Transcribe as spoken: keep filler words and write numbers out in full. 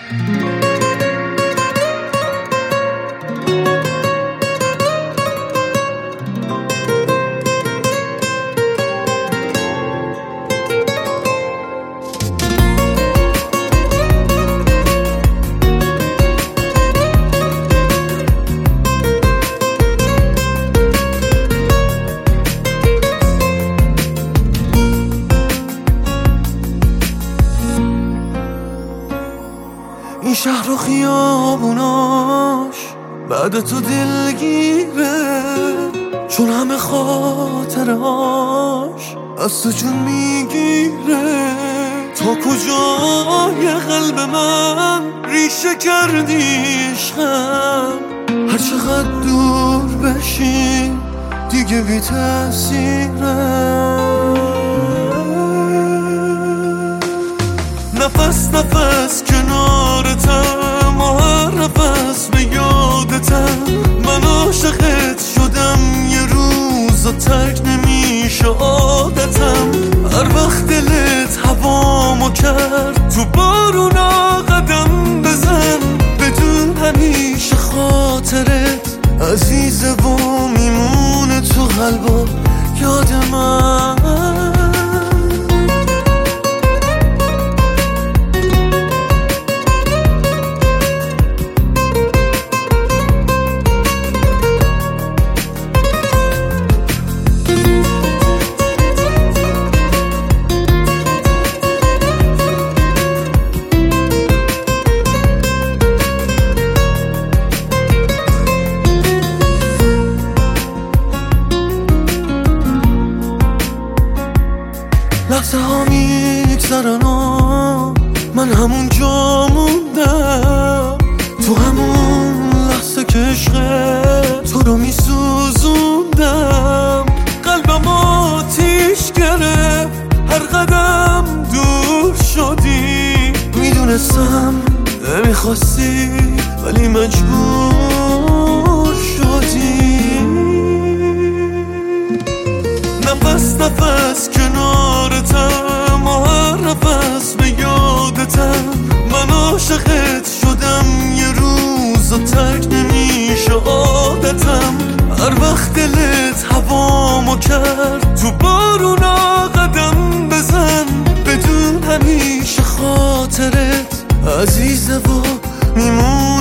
این شهر و خیابوناش بعد تو دلگیره، چون همه خاطرهاش از تو جون میگیره. تا کجای قلب من ریشه کردی عشقم، هر چقدر دور بشی دیگه بی تأثیره. نفس نفس کنارتم و هر نفس به یادتم، من عاشقت شدم یه روز و ترک نمیشه عادتم. هر وقت دلت هوامو کرد تو بارونا قدم بزن، بدون همیشه خاطرت عزیزه و میمونه تو قلب و یاد من. لحظه ها میگذرن و من همون جا موندم، تو همون لحظه که عشق تو رو میسوزوندم. قلبم آتیش گرفت هر قدم دور شدی، میدونستم نمیخواستی ولی مجبور شدی. نفس نفس کنارتم و هر نفس به یادتم، من عاشقت شدم یه روز و ترک نمیشه عادتم. هر وقت دلت هوامو کرد تو بارونا قدم بزن، بدون همیشه خاطرت عزیزه و میمون